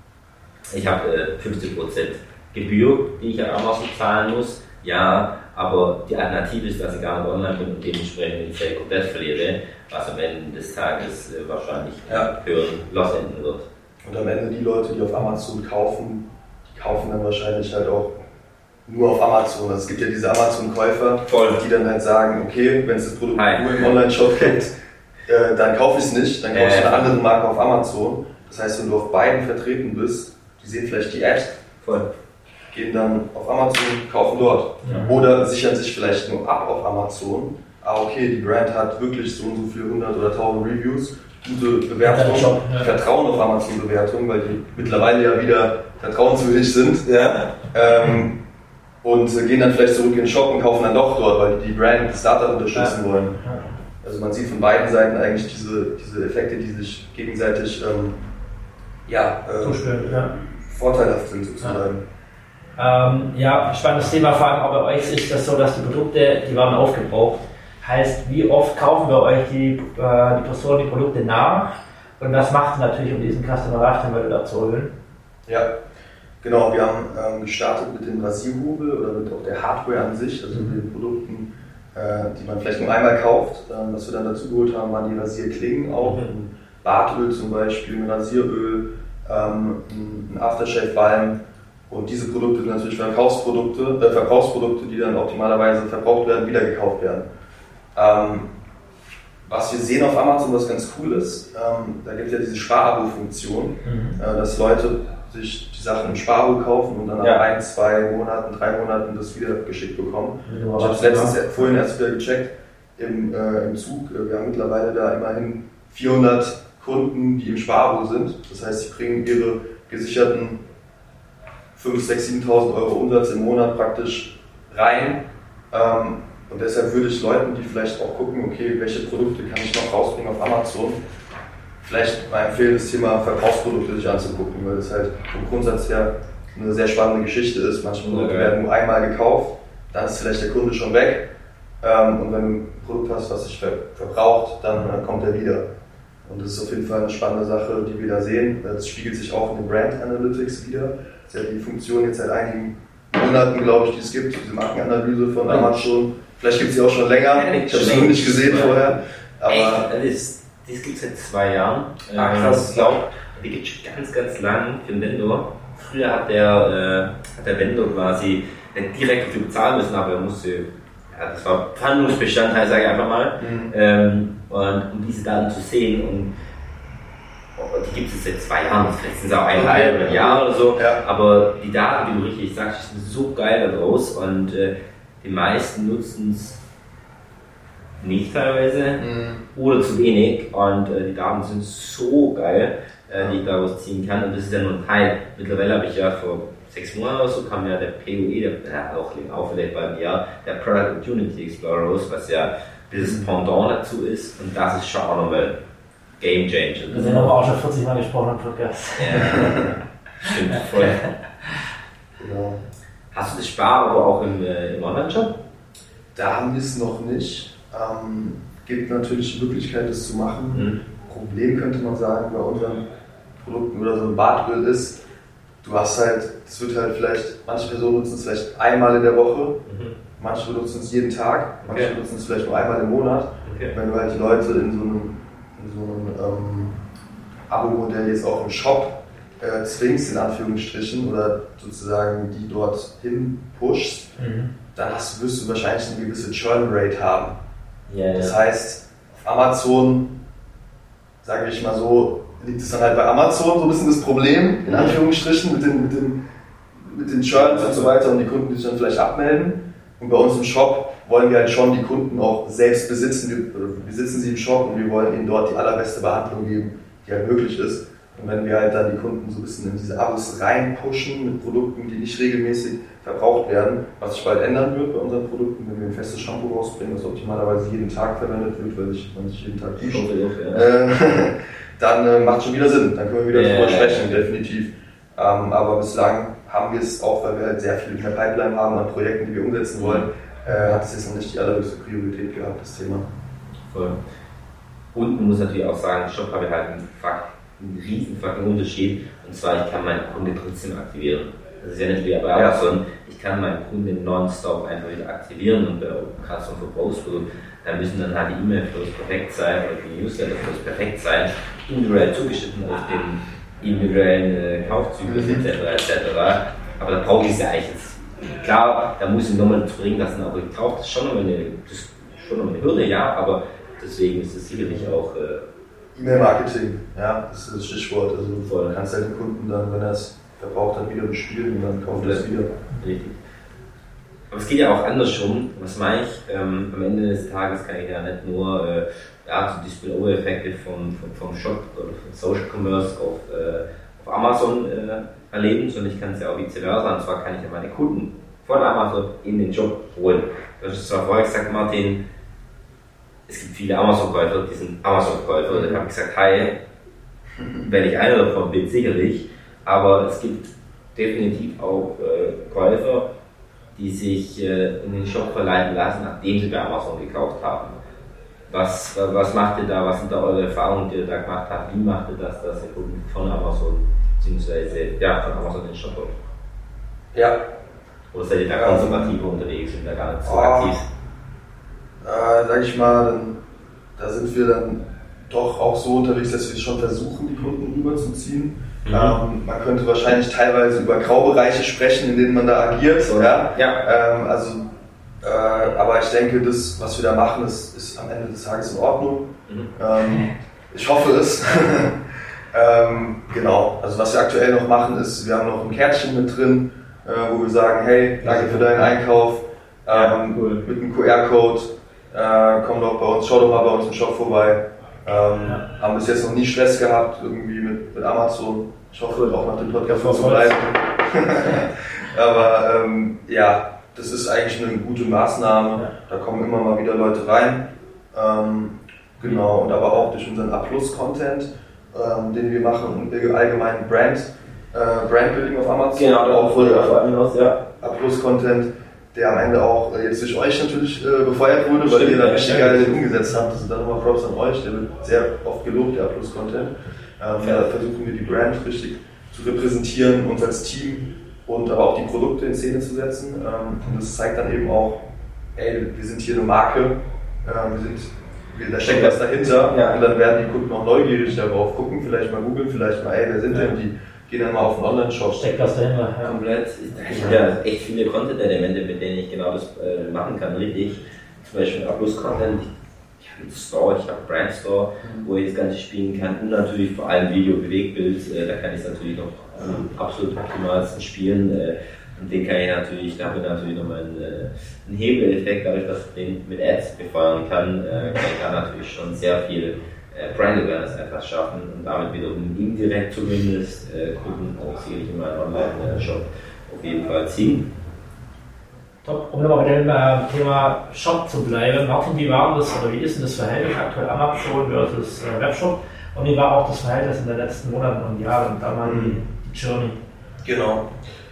ich habe äh, fünfzig Prozent Gebühr, die ich an Amazon zahlen muss, ja, aber die Alternative ist, dass ich gar nicht online bin und dementsprechend den Sale komplett verliere, was am Ende des Tages äh, wahrscheinlich ja. für ein Loss enden wird. Und am Ende die Leute, die auf Amazon kaufen, die kaufen dann wahrscheinlich halt auch nur auf Amazon. Also es gibt ja diese Amazon-Käufer, die dann halt sagen, okay, wenn es das Produkt Hi. nur im Online-Shop gibt, äh, dann kaufe ich es nicht, dann kaufe ich äh. eine andere Marke auf Amazon. Das heißt, wenn du auf beiden vertreten bist, die sehen vielleicht die Ad, Voll. gehen dann auf Amazon, kaufen dort. Ja. Oder sichern sich vielleicht nur ab auf Amazon. Ah, okay, die Brand hat wirklich so und so viele hundert oder tausend Reviews, gute Bewertungen, ja, ja. vertrauen auf Amazon-Bewertungen, weil die mittlerweile ja wieder vertrauenswürdig sind. Ja. Ähm, und gehen dann vielleicht zurück in den Shop und kaufen dann doch dort, weil die Brand, das Startup unterstützen ja. wollen. Ja. Also man sieht von beiden Seiten eigentlich diese, diese Effekte, die sich gegenseitig ähm, ja, äh, ja. vorteilhaft sind sozusagen. Ja. Ähm, ja, spannendes Thema, vor allem auch bei euch ist das so, dass die Produkte, die werden aufgebraucht. Heißt, wie oft kaufen wir euch die, äh, die Personen die Produkte nach, und was macht ihr natürlich, um diesen Customer Lifetime Value abzuholen? Ja, genau, wir haben ähm, gestartet mit dem Rasierhobel oder mit auch der Hardware an sich, also mhm. den Produkten, äh, die man vielleicht nur einmal kauft. Ähm, was wir dann dazu geholt haben, waren die Rasierklingen auch, mhm. ein Bartöl zum Beispiel, ein Rasieröl, ähm, ein Aftershave-Balm. Und diese Produkte sind natürlich Verkaufsprodukte, äh, Verbrauchsprodukte, die dann optimalerweise verbraucht werden, wieder gekauft werden. Ähm, was wir sehen auf Amazon, was ganz cool ist, ähm, da gibt es ja diese Sparabo-Funktion, mhm. äh, dass Leute sich die Sachen im Sparabo kaufen und dann nach ja. ein, zwei Monaten, drei Monaten das wieder geschickt bekommen. Ja, ich habe es letztens ja. vorhin erst wieder gecheckt im, äh, im Zug. Wir haben mittlerweile da immerhin vierhundert Kunden, die im Sparabo sind. Das heißt, sie bringen ihre gesicherten fünftausend, sechstausend, siebentausend Euro Umsatz im Monat praktisch rein. Ähm, Und deshalb würde ich Leuten, die vielleicht auch gucken, okay, welche Produkte kann ich noch rausbringen auf Amazon, vielleicht mal empfehlen, das Thema Verkaufsprodukte sich anzugucken, weil das halt vom Grundsatz her eine sehr spannende Geschichte ist. Manche Produkte okay. werden nur einmal gekauft, dann ist vielleicht der Kunde schon weg. Und wenn du ein Produkt hast, was sich verbraucht, dann kommt er wieder. Und das ist auf jeden Fall eine spannende Sache, die wir da sehen. Das spiegelt sich auch in den Brand Analytics wieder. Das ist ja die Funktion jetzt seit einigen Monaten, glaube ich, die es gibt, diese Markenanalyse von Amazon. Vielleicht gibt es sie auch schon länger, ich habe es noch nicht gesehen vorher. Aber Echt? Das gibt es seit zwei Jahren. Ah, krass. Ich glaube, die gibt es schon ganz, ganz lang für den Vendor. Früher hat der, äh, hat der Vendor quasi direkt dafür bezahlen müssen, aber er musste, ja, das war Verhandlungsbestandteil, sage ich einfach mal, mhm. ähm, und, um diese Daten zu sehen. Und die gibt es seit zwei Jahren, vielleicht sind es auch eineinhalb okay. Jahre oder so, ja. aber die Daten, wie du richtig sagst, sind so geil daraus, und äh, die meisten nutzen es nicht teilweise mhm. oder zu wenig, und äh, die Daten sind so geil, äh, die ich daraus ziehen kann, und das ist ja nur ein Teil. Mittlerweile habe ich ja vor sechs Monaten oder so kam ja der P O E, der ja, auch, auch vielleicht beim Jahr, der Product Opportunity Explorer raus, was ja dieses Pendant dazu ist, und das ist schon auch nochmal Game Changer. Wir sind aber auch schon vierzig Mal gesprochen im Podcast. Ja, stimmt, voll. Genau. Hast du das Sparabo auch im, äh, im Online-Shop? Da haben wir es noch nicht. Ähm, gibt natürlich die Möglichkeit, das zu machen. Mhm. Problem könnte man sagen bei unseren Produkten oder so ein Bartöl ist, du hast halt, es wird halt vielleicht, manche Personen nutzen es vielleicht einmal in der Woche, mhm. manche benutzen es jeden Tag, manche okay. benutzen es vielleicht nur einmal im Monat. Okay. Wenn du halt die Leute in so einem, in so einem ähm, Abo-Modell jetzt auch im Shop äh, zwingst, in Anführungsstrichen, oder sozusagen die dorthin pushst, mhm. dann hast, wirst du wahrscheinlich eine gewisse Churn-Rate haben. Yeah, das yeah. heißt, auf Amazon, sage ich mal so, liegt es dann halt bei Amazon so ein bisschen das Problem, in Anführungsstrichen, mit den, mit den, mit den Churns und so weiter und die Kunden, die sich dann vielleicht abmelden. Und bei uns im Shop wollen wir halt schon die Kunden auch selbst besitzen. Wir besitzen sie im Shop und wir wollen ihnen dort die allerbeste Behandlung geben, die halt möglich ist. Und wenn wir halt dann die Kunden so ein bisschen in diese Abos reinpushen mit Produkten, die nicht regelmäßig verbraucht werden, was sich bald ändern wird bei unseren Produkten, wenn wir ein festes Shampoo rausbringen, das optimalerweise jeden Tag verwendet wird, weil sich, man sich jeden Tag duscht, ja. äh, dann äh, macht schon wieder Sinn, dann können wir wieder drüber yeah. sprechen, definitiv. Ähm, aber bislang haben wir es auch, weil wir halt sehr viel in der Pipeline haben an Projekten, die wir umsetzen wollen, äh, hat es jetzt noch nicht die allerhöchste Priorität gehabt, das Thema. Voll. Und man muss natürlich auch sagen, Shop habe halt einen, einen riesen fucking Unterschied, und zwar ich kann meinen Kunden trotzdem aktivieren. Das ist ja nicht wie bei Amazon, ja. Ich kann meinen Kunden nonstop einfach wieder aktivieren und bei Custom Verbrauchsprodukt, da müssen dann halt die E-Mail-Flows perfekt sein oder die Newsletter-Flows perfekt sein, individuell zugeschnitten auf den individuellen äh, Kaufzyklus et cetera et cetera. Aber da brauche ich es ja eigentlich jetzt. Klar, da muss ich nochmal zu bringen, dass dann auch wirklich drauf, das ist schon nochmal eine, das ist schon noch eine Hürde, ja, aber deswegen ist es sicherlich auch äh, E-Mail-Marketing, ja, das ist das Stichwort. Also voll. Du kannst halt den Kunden dann, wenn er es verbraucht hat, wieder bespielen und dann kauft er es wieder. Richtig. Aber es geht ja auch andersrum. Was meine ich? Ähm, am Ende des Tages kann ich ja nicht nur äh, ja, so die Spillover-Effekte vom, vom, vom Shop oder vom Social Commerce auf, äh, auf Amazon äh, erleben, sondern ich kann es ja auch vice versa. Und zwar kann ich ja meine Kunden von Amazon in den Shop holen. Du hast es zwar vorher gesagt, Martin, es gibt viele Amazon-Käufer, die sind Amazon-Käufer. Und dann habe ich gesagt, hi, wenn ich einer davon bin, sicherlich. Aber es gibt definitiv auch äh, Käufer, die sich äh, in den Shop verleiten lassen, nachdem sie bei Amazon gekauft haben. Was, was macht ihr da? Was sind da eure Erfahrungen, die ihr da gemacht habt? Wie macht ihr das, dass ihr Kunden von Amazon, beziehungsweise ja, von Amazon in den Shop holt? Ja. Oder seid ihr da konservativer ähm, unterwegs, sind da gar nicht so oh, aktiv? Äh, sag ich mal, dann, da sind wir dann doch auch so unterwegs, dass wir schon versuchen, die Kunden rüberzuziehen. Mhm. Ähm, man könnte wahrscheinlich teilweise über Graubereiche sprechen, in denen man da agiert. So, ja? Ja. Ähm, also, äh, aber ich denke, das, was wir da machen, ist, ist am Ende des Tages in Ordnung. Mhm. Ähm, ich hoffe es. ähm, genau. Also was wir aktuell noch machen, ist, wir haben noch ein Kärtchen mit drin, äh, wo wir sagen, hey, danke für deinen Einkauf. Ähm, ja, cool. Mit einem Q R-Code. Äh, komm doch bei uns, schau doch mal bei uns im Shop vorbei. Ähm, ja. Haben bis jetzt noch nie Stress gehabt irgendwie mit, mit Amazon. Ich hoffe auch nach dem Podcast so bleiben. Aber ähm, ja, das ist eigentlich eine gute Maßnahme. Ja. Da kommen immer mal wieder Leute rein. Ähm, genau, und aber auch durch unseren A-Plus-Content, ähm, den wir machen und allgemein Brand, äh, Brandbuilding auf Amazon. Genau, auch vor allem aus, ja. A-Plus-Content, der am Ende auch äh, jetzt durch euch natürlich äh, befeuert wurde, weil Stimmt, ihr da richtig ja, geil umgesetzt habt. Das sind dann nochmal Props an euch, der wird sehr oft gelobt, der A-Plus-Content. Ähm, ja. Da versuchen wir die Brand richtig zu repräsentieren, uns als Team und aber auch die Produkte in Szene zu setzen. Ähm, und das zeigt dann eben auch, ey, wir sind hier eine Marke, ähm, wir sind, wir, da steckt was dahinter ja. Und dann werden die Kunden auch neugierig darauf gucken, vielleicht mal googeln, vielleicht mal, ey, wer sind ja. denn die? Gehen dann mal auf den Online-Shop. Steckt was dahinter. Ja. Komplett. Ich habe ja echt viele Content-Elemente, mit denen ich genau das äh, machen kann, richtig. Zum Beispiel A-Plus-Content. Ich habe einen Store, ich habe einen Brand-Store, mhm. wo ich das Ganze spielen kann. Und natürlich vor allem Video, Bewegtbild, äh, da kann ich es natürlich noch ähm, absolut optimalsten spielen. Äh, und den kann ich natürlich, da habe ich natürlich nochmal einen, äh, einen Hebeleffekt, dadurch, dass ich den mit Ads befeuern kann, äh, kann ich da natürlich schon sehr viel Brand Awareness etwas schaffen und damit wiederum indirekt zumindest äh, Kunden auch sicherlich in meinen Online-Shop auf jeden Fall ziehen. Top, um nochmal bei dem äh, Thema Shop zu bleiben. Martin, wie war das oder wie ist denn das Verhältnis aktuell Amazon versus äh, Webshop und wie war auch das Verhältnis in den letzten Monaten und Jahren und da mal die, die Journey? Genau.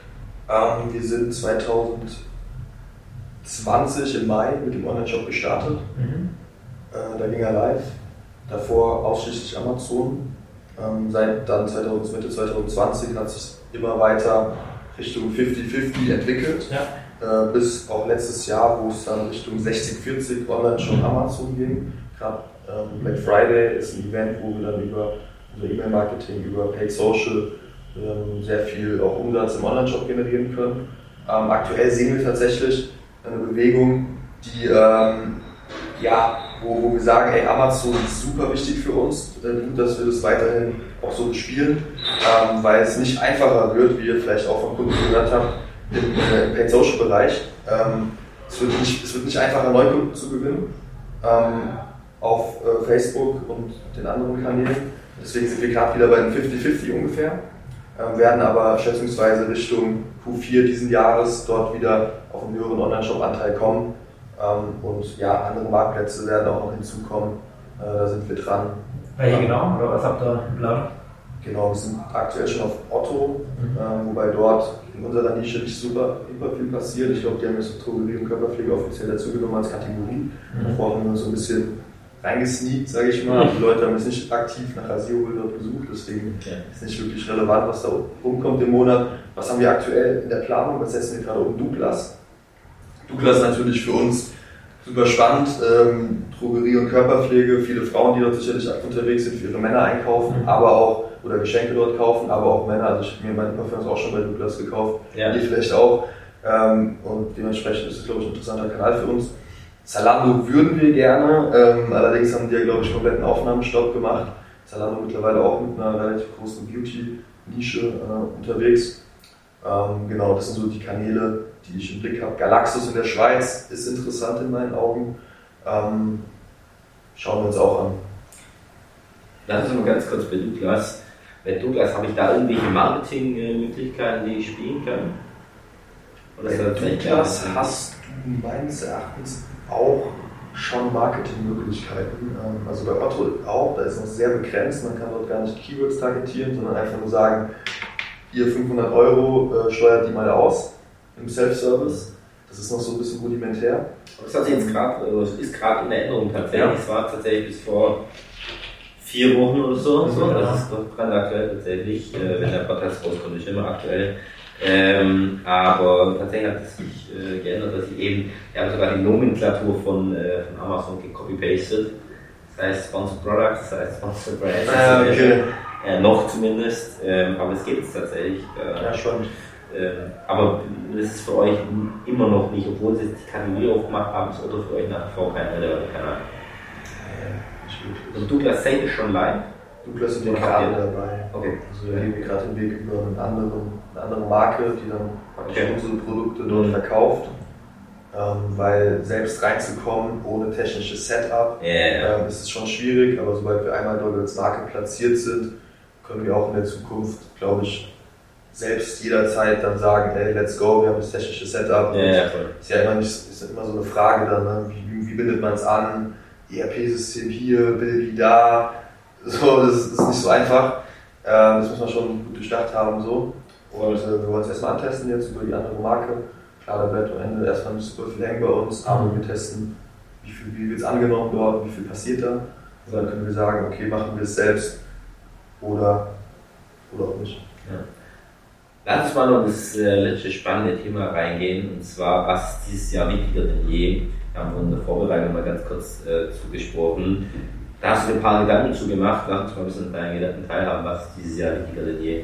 Ähm, wir sind zwanzig zwanzig im Mai mit dem Online-Shop gestartet. Mhm. Äh, da ging er live. Davor ausschließlich Amazon. Ähm, seit dann zweitausend, Mitte zwanzig zwanzig hat sich immer weiter Richtung fünfzig fünfzig entwickelt. Ja. Äh, bis auch letztes Jahr, wo es dann Richtung sechzig vierzig online schon Amazon ging. Gerade ähm, Black Friday ist ein Event, wo wir dann über unser E-Mail-Marketing, über Paid Social ähm, sehr viel auch Umsatz im Online-Shop generieren können. Ähm, aktuell sehen wir tatsächlich eine Bewegung, die ähm, ja, Wo, wo wir sagen, ey, Amazon ist super wichtig für uns, gut, dass wir das weiterhin auch so bespielen, ähm, weil es nicht einfacher wird, wie ihr vielleicht auch von Kunden gehört habt, im, äh, im Paid-Social-Bereich. Ähm, es wird nicht, es wird nicht einfacher, Neukunden zu gewinnen ähm, auf äh, Facebook und den anderen Kanälen. Deswegen sind wir gerade wieder bei einem fünfzig fünfzig ungefähr, ähm, werden aber schätzungsweise Richtung Q vier diesen Jahres dort wieder auf einen höheren Online-Shop-Anteil kommen. Ähm, und ja, andere Marktplätze werden auch noch hinzukommen. Äh, da sind wir dran. Welche ähm, genau? Oder was habt ihr im Plan? Genau, wir sind aktuell schon auf Otto, mhm. äh, wobei dort in unserer Nische nicht super, super viel passiert. Ich glaube, die haben jetzt Drogerie und Körperpflege offiziell dazugenommen als Kategorie. Mhm. Davor haben wir uns so ein bisschen reingesneakt, sage ich mal. Die Leute haben jetzt nicht aktiv nach Rasieröl dort gesucht, deswegen ja. ist nicht wirklich relevant, was da rumkommt im Monat. Was haben wir aktuell in der Planung? Was setzen wir gerade um? Douglas. Douglas ist natürlich für uns super spannend. Ähm, Drogerie und Körperpflege, viele Frauen, die dort sicherlich unterwegs sind, für ihre Männer einkaufen, mhm. aber auch oder Geschenke dort kaufen, aber auch Männer. Also ich habe mir meine Parfums auch schon bei Douglas gekauft, ja. Ihr vielleicht auch. Ähm, und dementsprechend ist es, glaube ich, ein interessanter Kanal für uns. Zalando würden wir gerne, ähm, allerdings haben die ja, glaube ich, kompletten Aufnahmestopp gemacht. Zalando mittlerweile auch mit einer relativ großen Beauty-Nische äh, unterwegs. Ähm, genau, das sind so die Kanäle, die ich im Blick habe. Galaxus in der Schweiz ist interessant in meinen Augen. Ähm, schauen wir uns auch an. Lass uns mal ganz kurz bei Douglas. Bei Douglas habe ich da irgendwelche Marketingmöglichkeiten, die ich spielen kann? Oder bei Douglas hast du meines Erachtens auch schon Marketingmöglichkeiten. Also bei Otto auch, da ist noch sehr begrenzt. Man kann dort gar nicht Keywords targetieren, sondern einfach nur sagen, hier fünfhundert Euro, äh, steuert die mal aus im Self-Service. Das ist noch so ein bisschen rudimentär. Aber das hat sich jetzt gerade, also ist gerade in Erinnerung tatsächlich. Es ja. war tatsächlich bis vor vier Wochen oder so. Mhm, so. Das ja. ist doch gerade aktuell tatsächlich, äh, wenn der Podcast rauskommt, ist immer aktuell. Ähm, aber tatsächlich hat es sich äh, geändert, dass ich eben, wir haben sogar die Nomenklatur von, äh, von Amazon gecopy-pasted. Das heißt Sponsored Products, das heißt Sponsored Brands. Ah, okay. Äh, noch zumindest, ähm, aber es gibt es tatsächlich. Äh, ja, schon. Äh, aber das ist für euch immer noch nicht, obwohl sie die Kategorie aufgemacht haben, ist Otto für euch nach wie vor kein relevanter Kanal. Und Douglas Safe ist schon live? Douglas sind wir gerade dabei. Okay. Also wir gehen gerade den Weg über einen anderen, eine andere Marke, die dann okay. unsere Produkte dort mhm. verkauft. Ähm, weil selbst reinzukommen ohne technisches Setup yeah. ähm, ist es schon schwierig, aber sobald wir einmal dort als Marke platziert sind, können wir auch in der Zukunft, glaube ich, selbst jederzeit dann sagen, hey, let's go, wir haben das technische Setup. Yeah, ja, ist ja immer nicht, ist immer so eine Frage dann, ne? wie, wie bindet man es an? E R P-System hier, Bilby da, so, das ist nicht so einfach. Ähm, das muss man schon gut durchdacht haben. So. Und äh, wir wollen es erstmal antesten jetzt über die andere Marke. Klar, da bleibt am Ende erstmal nicht super viel hängen bei uns, aber wir testen, wie viel wie wird es angenommen dort, wie viel passiert da. Und dann können wir sagen, okay, machen wir es selbst oder, oder auch nicht. Ja. Lass uns mal noch das äh, letzte spannende Thema reingehen, und zwar, was ist dieses Jahr wichtiger denn je? Wir haben von der Vorbereitung mal ganz kurz äh, zugesprochen. Da hast du ein paar Gedanken zu gemacht, lass uns mal ein bisschen an deinen Gedanken teilhaben, was ist dieses Jahr wichtiger denn je?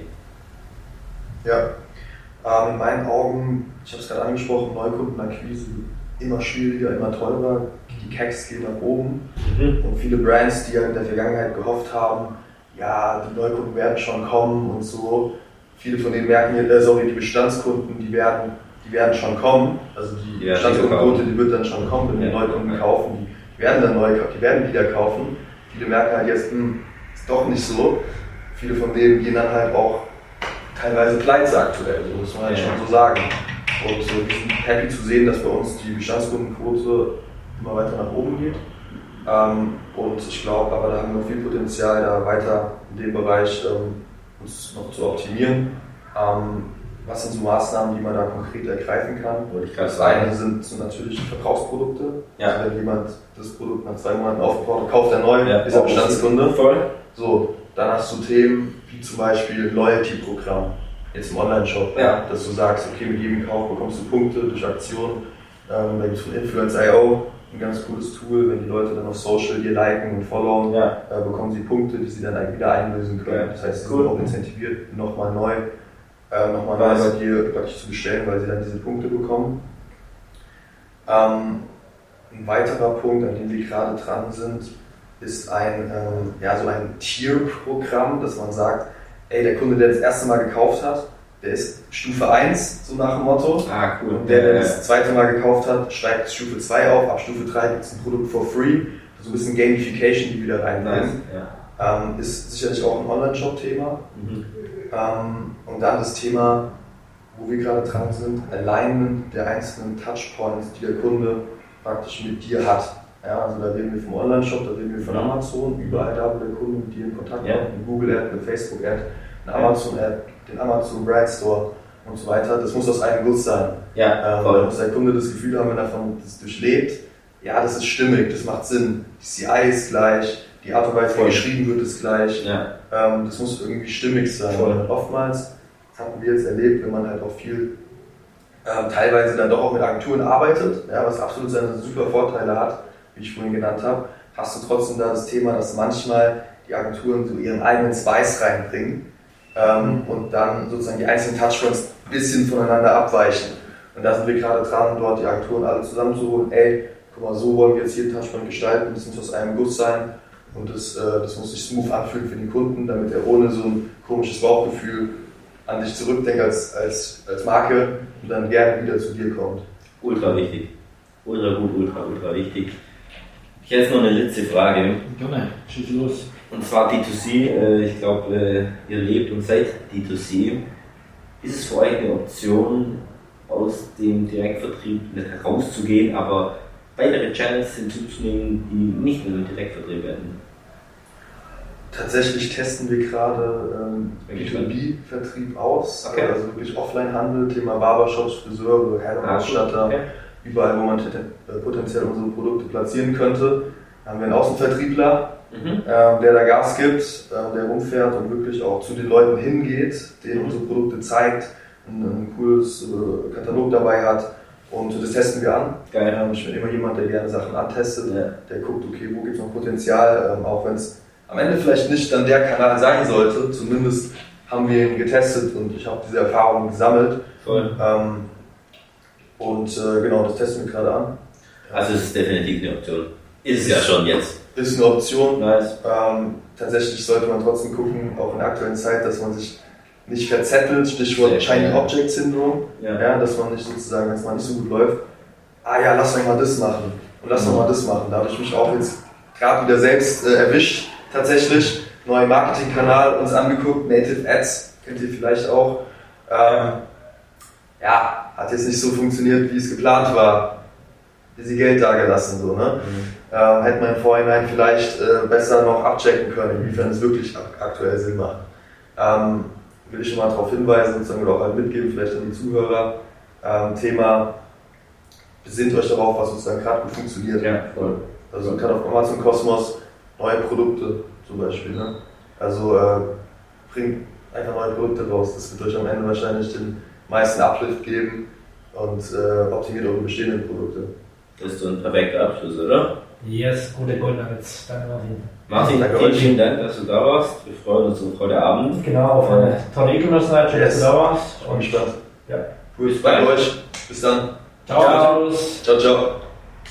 Ja, ähm, in meinen Augen, ich habe es gerade angesprochen, Neukundenakquise immer schwieriger, immer teurer, die C A Cs gehen nach oben mhm. und viele Brands, die ja in der Vergangenheit gehofft haben, ja, die Neukunden werden schon kommen und so, viele von denen merken, äh, sorry, die Bestandskunden, die werden, die werden schon kommen, also die ja, Bestandskundenquote, die wird dann schon kommen, wenn die Neukunden kaufen, die werden dann neu, die werden wieder kaufen, viele merken halt jetzt, hm, ist doch nicht so, viele von denen gehen dann halt auch teilweise pleite aktuell, so muss man halt ja. schon so sagen. Und so, wir sind happy zu sehen, dass bei uns die Bestandskundenquote immer weiter nach oben geht. Ähm, und ich glaube, aber da haben wir noch viel Potenzial, da weiter in dem Bereich ähm, uns noch zu optimieren. Ähm, was sind so Maßnahmen, die man da konkret ergreifen kann? Das eine sind, sind natürlich Verbrauchsprodukte. Ja. Also wenn jemand das Produkt nach zwei Monaten aufgebraucht hat, kauft er neu, ja, ist er Bestandskunde. Voll. So, dann hast du Themen wie zum Beispiel Loyalty-Programm. Jetzt im Online-Shop, ja. dass du sagst, okay, mit jedem Kauf bekommst du Punkte durch Aktionen. Ähm, da gibt es von Influence Punkt i o ein ganz cooles Tool, wenn die Leute dann auf Social hier liken und followen, ja. äh, bekommen sie Punkte, die sie dann wieder einlösen können. Ja. Das heißt, sie cool. sind auch incentiviert, nochmal neu, äh, nochmal neu bei dir praktisch zu bestellen, weil sie dann diese Punkte bekommen. Ähm, ein weiterer Punkt, an dem wir gerade dran sind, ist ein, ähm, ja, so ein Tier-Programm, dass man sagt, ey, der Kunde, der das erste Mal gekauft hat, der ist Stufe eins, so nach dem Motto. Ah, cool. Und der, der das zweite Mal gekauft hat, steigt Stufe zwei auf. Ab Stufe drei gibt es ein Produkt for free. So ein bisschen Gamification, die wieder reinbringen. Nice. Ja. Ähm, ist sicherlich auch ein Online-Shop-Thema. Mhm. Ähm, und dann das Thema, wo wir gerade dran sind, Alignment der einzelnen Touchpoints, die der Kunde praktisch mit dir hat. Ja, also da reden wir vom Online-Shop, da reden wir von Amazon, überall da, wo der Kunde mit dir in Kontakt ja. kommt, eine Google-Ad, eine Facebook-Ad, eine Amazon-Ad, den Amazon Brand Store und so weiter. Das muss aus einem Guss sein. Ja, ähm, da muss der Kunde das Gefühl haben, wenn er von das durchlebt, ja, das ist stimmig, das macht Sinn. Die C I ist gleich, die Art und Weise, wie geschrieben wird, ist gleich. Ja. Ähm, das muss irgendwie stimmig sein. Und oftmals, das hatten wir jetzt erlebt, wenn man halt auch viel ähm, teilweise dann doch auch mit Agenturen arbeitet, ja, was absolut seine super Vorteile hat, wie ich vorhin genannt habe, hast du trotzdem da das Thema, dass manchmal die Agenturen so ihren eigenen Spice reinbringen ähm, und dann sozusagen die einzelnen Touchpoints ein bisschen voneinander abweichen. Und da sind wir gerade dran, dort die Agenturen alle zusammenzuholen. Ey, guck mal, so wollen wir jetzt hier Touchpoint gestalten, das muss aus einem Guss sein und das, äh, das muss sich smooth anfühlen für den Kunden, damit er ohne so ein komisches Bauchgefühl an dich zurückdenkt als, als, als Marke und dann gerne wieder zu dir kommt. Ultra wichtig. Ultra gut, ultra, ultra wichtig. Ich hätte jetzt noch eine letzte Frage. Gerne, schieß los. Und zwar D zwei C. Ich glaube, ihr lebt und seid D zwei C. Ist es für euch eine Option, aus dem Direktvertrieb nicht herauszugehen, aber weitere Channels hinzuzunehmen, die nicht nur im Direktvertrieb werden? Tatsächlich testen wir gerade ähm, B zwei B-Vertrieb aus, okay. Also wirklich Offline-Handel, Thema Barbershops, Friseure, Herrenausstatter, okay. Überall, wo man potenziell unsere Produkte platzieren könnte. Da haben wir einen Außenvertriebler, mhm. ähm, der da Gas gibt, äh, der rumfährt und wirklich auch zu den Leuten hingeht, denen mhm. unsere Produkte zeigt, ein, ein cooles äh, Katalog dabei hat und das testen wir an. Geil. Ähm, ich bin immer jemand, der gerne Sachen antestet, ja. Der guckt, okay, wo gibt es noch Potenzial, ähm, auch wenn es am Ende vielleicht nicht dann der Kanal sein sollte, zumindest haben wir ihn getestet und ich habe diese Erfahrung gesammelt. Voll. Ähm, und äh, genau, das testen wir gerade an. Also es ist definitiv eine Option. Ist es ja schon jetzt. Ist eine Option. Nice. Ähm, tatsächlich sollte man trotzdem gucken, auch in der aktuellen Zeit, dass man sich nicht verzettelt, Stichwort Shiny Object Syndrom, ja. Ja, dass man nicht sozusagen, wenn es mal nicht so gut läuft, ah ja, lass doch mal das machen und lass doch mhm. mal das machen. Da habe ich mich auch jetzt gerade wieder selbst äh, erwischt, tatsächlich. Neuen Marketingkanal uns angeguckt, Native Ads, kennt ihr vielleicht auch. Ähm, ja, hat jetzt nicht so funktioniert, wie es geplant war. Bisschen Geld da gelassen, so, ne? Mhm. Ähm, hätte man im Vorhinein vielleicht äh, besser noch abchecken können, inwiefern es wirklich ak- aktuell Sinn macht. Ähm, will ich schon mal darauf hinweisen und dann auch halt mitgeben, vielleicht an die Zuhörer. Ähm, Thema, besinnt euch darauf, was sozusagen gerade gut funktioniert. Ja, voll. Also man kann auf Amazon Kosmos neue Produkte zum Beispiel, ne? Also äh, bringt einfach neue Produkte raus. Das wird euch am Ende wahrscheinlich den meisten Uplift geben und äh, optimiert eure bestehenden Produkte. Das ist so ein perfekter Abschluss, oder? Yes, gute Gold Nuggets. Danke, Martin. Martin, Danke vielen, euch. vielen Dank, dass du da warst. Wir freuen uns auf heute Abend. Genau, auf eine tolle E-Commerce-Night. Schön, dass du da warst. Und Spaß. Ja. Cool, danke euch. Bis dann. Ciao. Ciao, ciao.